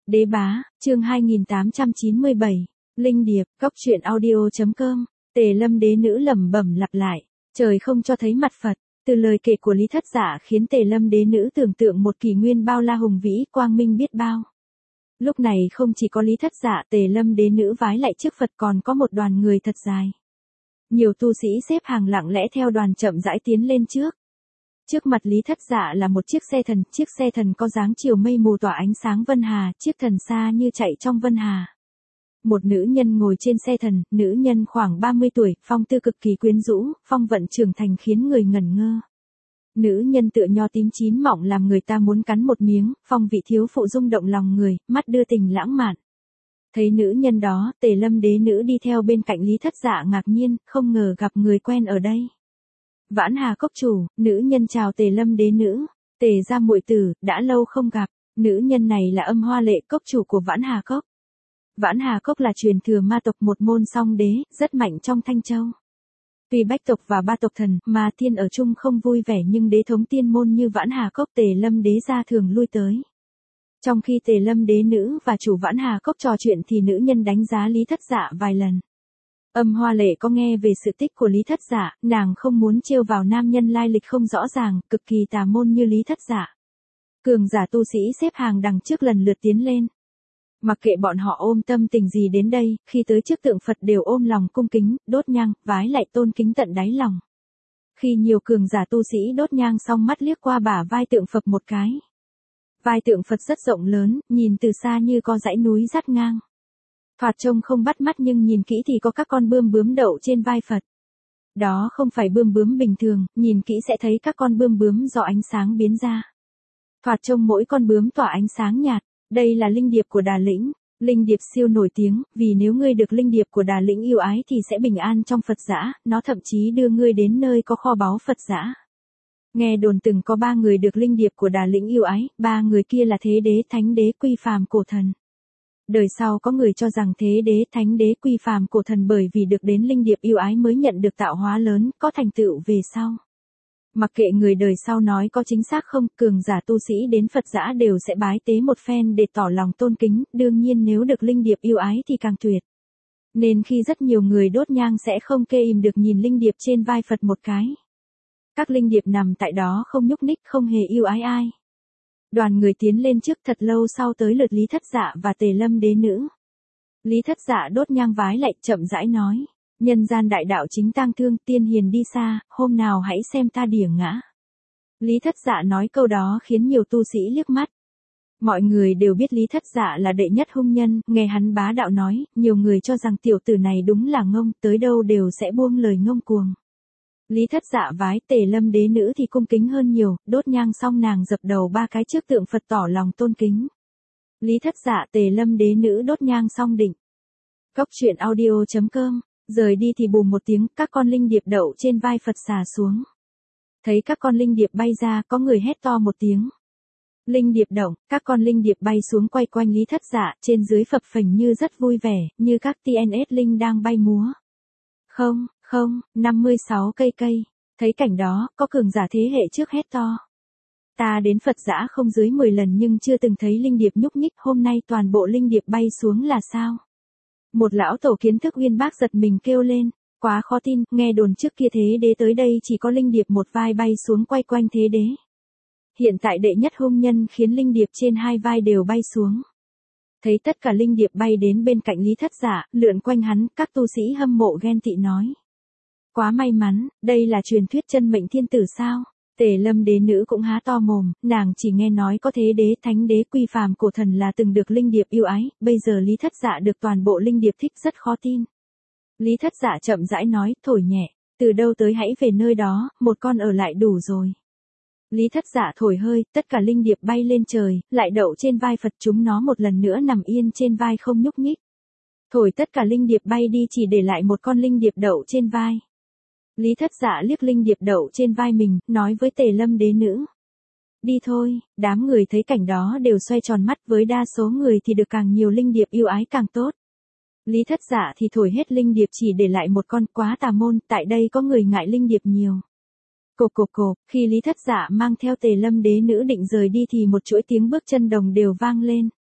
Đế bá, chương 2897, Linh Điệp, Cốc truyện audio.com, Tề Lâm đế nữ lẩm bẩm lặp lại, trời không cho thấy mặt Phật, từ lời kể của Lý Thất Dạ khiến Tề Lâm đế nữ tưởng tượng một kỷ nguyên bao la hùng vĩ quang minh biết bao. Lúc này không chỉ có Lý Thất Dạ, Tề Lâm đế nữ vái lại trước Phật còn có một đoàn người thật dài. Nhiều tu sĩ xếp hàng lặng lẽ theo đoàn chậm rãi tiến lên trước. Trước mặt Lý Thất Dạ là một chiếc xe thần có dáng chiều mây mù tỏa ánh sáng vân hà, chiếc thần xa như chạy trong vân hà. Một nữ nhân ngồi trên xe thần, nữ nhân khoảng 30 tuổi, phong tư cực kỳ quyến rũ, phong vận trưởng thành khiến người ngẩn ngơ. Nữ nhân tựa nho tím chín mọng làm người ta muốn cắn một miếng, phong vị thiếu phụ rung động lòng người, mắt đưa tình lãng mạn. Thấy nữ nhân đó, Tề Lâm đế nữ đi theo bên cạnh Lý Thất Dạ ngạc nhiên, không ngờ gặp người quen ở đây. Vãn Hà Cốc chủ, nữ nhân chào Tề Lâm đế nữ, Tề gia muội tử, đã lâu không gặp, nữ nhân này là Âm Hoa Lệ Cốc chủ của Vãn Hà Cốc. Vãn Hà Cốc là truyền thừa ma tộc một môn song đế, rất mạnh trong Thanh Châu. Tuy bách tộc và ba tộc thần, ma thiên ở chung không vui vẻ nhưng đế thống tiên môn như Vãn Hà Cốc Tề Lâm đế gia thường lui tới. Trong khi Tề Lâm đế nữ và chủ Vãn Hà Cốc trò chuyện thì nữ nhân đánh giá Lý Thất Dạ vài lần. Âm Hoa Lệ có nghe về sự tích của Lý Thất Dạ, nàng không muốn trêu vào nam nhân lai lịch không rõ ràng, cực kỳ tà môn như Lý Thất Dạ. Cường giả tu sĩ xếp hàng đằng trước lần lượt tiến lên. Mặc kệ bọn họ ôm tâm tình gì đến đây, khi tới trước tượng Phật đều ôm lòng cung kính, đốt nhang, vái lại tôn kính tận đáy lòng. Khi nhiều cường giả tu sĩ đốt nhang xong mắt liếc qua bả vai tượng Phật một cái. Vai tượng Phật rất rộng lớn, nhìn từ xa như có dãy núi dắt ngang. Thoạt trông không bắt mắt nhưng nhìn kỹ thì có các con bươm bướm đậu trên vai Phật. Đó không phải bươm bướm bình thường, nhìn kỹ sẽ thấy các con bươm bướm do ánh sáng biến ra. Thoạt trông mỗi con bướm tỏa ánh sáng nhạt, đây là linh điệp của Đà Lĩnh. Linh điệp siêu nổi tiếng, vì nếu ngươi được linh điệp của Đà Lĩnh yêu ái thì sẽ bình an trong Phật dã, nó thậm chí đưa ngươi đến nơi có kho báu Phật dã. Nghe đồn từng có 3 người được linh điệp của Đà Lĩnh yêu ái, 3 người kia là Thế Đế, Thánh Đế, Quy Phàm, Cổ Thần. Đời sau có người cho rằng Thế Đế, Thánh Đế, Quy Phàm, Cổ Thần bởi vì được đến linh điệp yêu ái mới nhận được tạo hóa lớn, có thành tựu về sau. Mặc kệ người đời sau nói có chính xác không, cường giả tu sĩ đến Phật dã đều sẽ bái tế một phen để tỏ lòng tôn kính, đương nhiên nếu được linh điệp yêu ái thì càng tuyệt. Nên khi rất nhiều người đốt nhang sẽ không kê im được nhìn linh điệp trên vai Phật một cái. Các linh điệp nằm tại đó không nhúc nhích, không hề yêu ái ai. Đoàn người tiến lên trước, thật lâu sau tới lượt Lý Thất Dạ và Tề Lâm đế nữ. Lý Thất Dạ đốt nhang vái lại, chậm rãi nói, nhân gian đại đạo chính tang thương, tiên hiền đi xa, hôm nào hãy xem ta đỉa ngã. Lý Thất Dạ nói câu đó khiến nhiều tu sĩ liếc mắt. Mọi người đều biết Lý Thất Dạ là đệ nhất hung nhân, nghe hắn bá đạo nói, nhiều người cho rằng tiểu tử này đúng là ngông, tới đâu đều sẽ buông lời ngông cuồng. Lý Thất Dạ vái, Tề Lâm đế nữ thì cung kính hơn nhiều, đốt nhang xong nàng dập đầu 3 cái trước tượng Phật tỏ lòng tôn kính. Lý Thất Dạ, Tề Lâm đế nữ đốt nhang xong định. Cốc truyện audio.com, rời đi thì bùm một tiếng, các con linh điệp đậu trên vai Phật xà xuống. Thấy các con linh điệp bay ra, có người hét to một tiếng. Linh điệp động, các con linh điệp bay xuống quay quanh Lý Thất Dạ, trên dưới phập phình như rất vui vẻ, như các TNS linh đang bay múa. Không, 56 cây. Thấy cảnh đó, có cường giả thế hệ trước hét to. Ta đến Phật dã không dưới 10 lần nhưng chưa từng thấy linh điệp nhúc nhích, hôm nay toàn bộ linh điệp bay xuống là sao? Một lão tổ kiến thức uyên bác giật mình kêu lên, quá khó tin, nghe đồn trước kia Thế Đế tới đây chỉ có linh điệp một vai bay xuống quay quanh Thế Đế. Hiện tại đệ nhất hung nhân khiến linh điệp trên 2 vai đều bay xuống. Thấy tất cả linh điệp bay đến bên cạnh Lý Thất Dạ, lượn quanh hắn, các tu sĩ hâm mộ ghen tị nói. Quá may mắn, đây là truyền thuyết chân mệnh thiên tử sao? Tề Lâm đế nữ cũng há to mồm, nàng chỉ nghe nói có Thế Đế, Thánh Đế, Quy Phàm, Cổ Thần là từng được linh điệp yêu ái, bây giờ Lý Thất Dạ được toàn bộ linh điệp thích, rất khó tin. Lý Thất Dạ chậm rãi nói, thổi nhẹ, từ đâu tới hãy về nơi đó, một con ở lại đủ rồi. Lý Thất Dạ thổi hơi, tất cả linh điệp bay lên trời, lại đậu trên vai Phật, chúng nó một lần nữa nằm yên trên vai không nhúc nhích. Thổi tất cả linh điệp bay đi chỉ để lại một con linh điệp đậu trên vai. Lý Thất Dạ liếc linh điệp đậu trên vai mình, nói với Tề Lâm đế nữ. Đi thôi, đám người thấy cảnh đó đều xoay tròn mắt, với đa số người thì được càng nhiều linh điệp yêu ái càng tốt. Lý Thất Dạ thì thổi hết linh điệp chỉ để lại một con, quá tà môn, tại đây có người ngại linh điệp nhiều. Cộp, khi Lý Thất Dạ mang theo Tề Lâm đế nữ định rời đi thì một chuỗi tiếng bước chân đồng đều vang lên.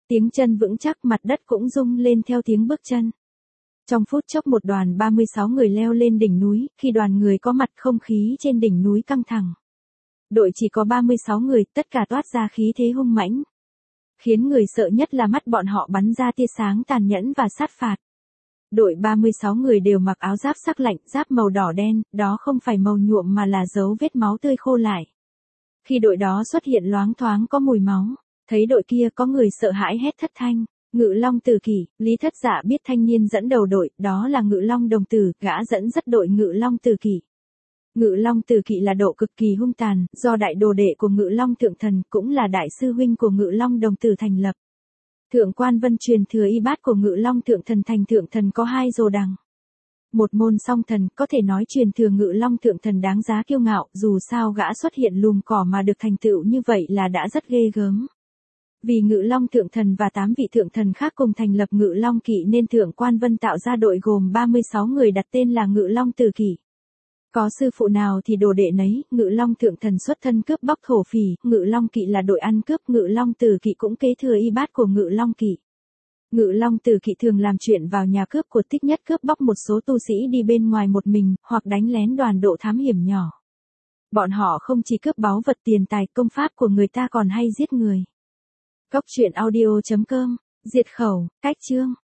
Tiếng chân vững chắc, mặt đất cũng rung lên theo tiếng bước chân. Trong phút chốc một đoàn 36 người leo lên đỉnh núi, khi đoàn người có mặt không khí trên đỉnh núi căng thẳng. Đội chỉ có 36 người, tất cả toát ra khí thế hung mãnh. Khiến người sợ nhất là mắt bọn họ bắn ra tia sáng tàn nhẫn và sát phạt. Đội 36 người đều mặc áo giáp sắc lạnh, giáp màu đỏ đen, đó không phải màu nhuộm mà là dấu vết máu tươi khô lại. Khi đội đó xuất hiện loáng thoáng có mùi máu, thấy đội kia có người sợ hãi hét thất thanh. Ngự Long Tử Kỷ, Lý Thất Dạ biết thanh niên dẫn đầu đội, đó là Ngự Long Đồng Tử, gã dẫn dắt đội Ngự Long Tử Kỷ. Ngự Long Tử Kỷ là độ cực kỳ hung tàn, do đại đồ đệ của Ngự Long Thượng Thần, cũng là đại sư huynh của Ngự Long Đồng Tử thành lập. Thượng Quan Vân truyền thừa y bát của Ngự Long Thượng Thần thành Thượng Thần có 2 rồ đằng. Một môn song thần, có thể nói truyền thừa Ngự Long Thượng Thần đáng giá kiêu ngạo, dù sao gã xuất hiện lùm cỏ mà được thành tựu như vậy là đã rất ghê gớm. Vì Ngự Long Thượng Thần và 8 vị Thượng Thần khác cùng thành lập Ngự Long Kỵ nên Thượng Quan Vân tạo ra đội gồm 36 người đặt tên là Ngự Long Tử Kỷ. Có sư phụ nào thì đồ đệ nấy, Ngự Long Thượng Thần xuất thân cướp bóc thổ phỉ, Ngự Long Kỵ là đội ăn cướp, Ngự Long Tử Kỵ cũng kế thừa y bát của Ngự Long Kỵ. Ngự Long Tử Kỵ thường làm chuyện vào nhà cướp của Thích Nhất, cướp bóc một số tu sĩ đi bên ngoài một mình, hoặc đánh lén đoàn độ thám hiểm nhỏ. Bọn họ không chỉ cướp báu vật tiền tài, công pháp của người ta còn hay giết người. Cốc truyện audio.com, diệt khẩu, cách chương.